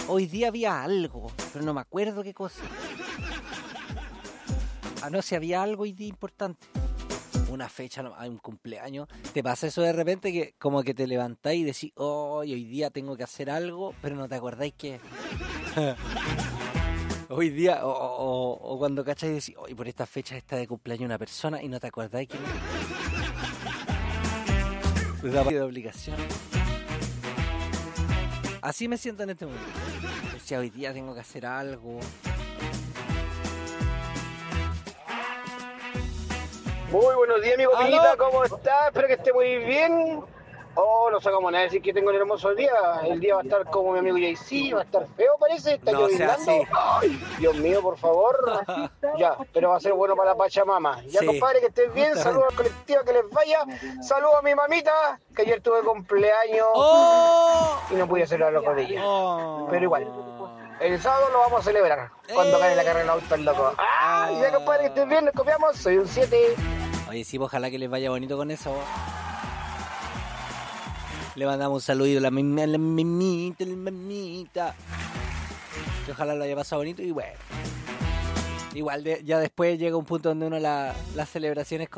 hoy día había algo, pero no me acuerdo qué cosa. No, si había algo hoy día importante. Una fecha, un cumpleaños. ¿Te pasa eso de repente que como que te levantáis y decís, hoy día tengo que hacer algo, pero no te acordáis qué? Hoy día, o cuando cacháis y decís, hoy por esta fecha está de cumpleaños una persona y no te acordáis quién es. La de obligación. Así me siento en este momento. Decía, hoy día tengo que hacer algo. Muy buenos días, amigo Pilita, ¿cómo estás? Espero que esté muy bien. No sé cómo nada decir que tengo un hermoso día. El día va a estar como mi amigo Jay-Z, va a estar feo, parece. Está lloviznando. Ay, Dios mío, por favor. Ya, pero va a ser bueno para la Pachamama. Ya, sí, compadre, que estés bien. Saludos al colectivo, que les vaya. Saludos a mi mamita, que ayer tuve cumpleaños y no pude celebrar con ella. Pero igual. El sábado lo vamos a celebrar cuando gane la carrera del auto el loco. Ya, compadre, que estés bien, nos copiamos. Soy un 7. Oye, sí, ojalá que les vaya bonito con eso. Le mandamos un saludito a la mamita. Que ojalá lo haya pasado bonito y bueno. Igual ya después llega un punto donde uno las celebraciones